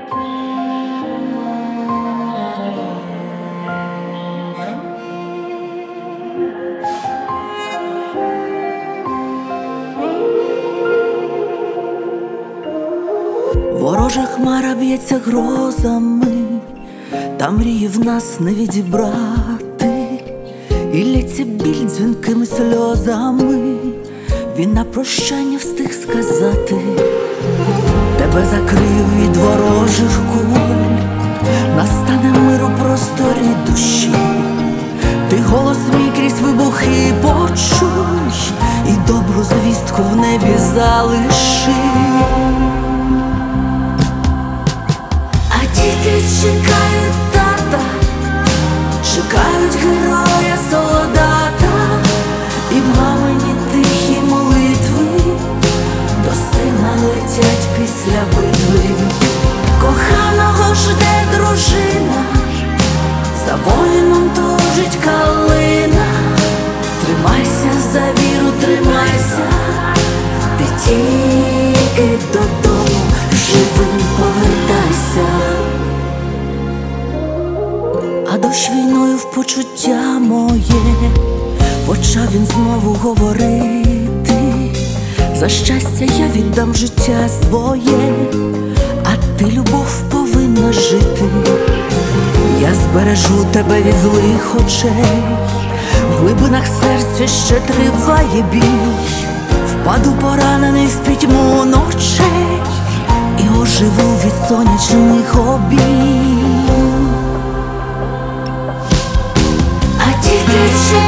Ворожа хмара б'ється грозами, та мрії в нас не відібрати, і лється біль дзвінкими сльозами. Він на прощання встиг сказати: тебе закрию від ворожих куль, настане мир у просторі душі. Ти голос мій крізь вибухи почуй, і добру звістку в небі залиши. Діти чекають тата, чекають героя, солдата, і мамині тихі молитви до сина летять після битви. Коханого жде дружина, за воїном тужить калина. Тримайся за віру, тримайся, ти тільки додому живим повертайся. А дощ війною в почуття моє почав він знову говорити: за щастя я віддам життя своє, а ти, любов, повинна жити. Я збережу тебе від злих очей, в глибинах серця ще триває бій. Впаду поранений в пітьму ночей і оживу від сонячних обійм. Діти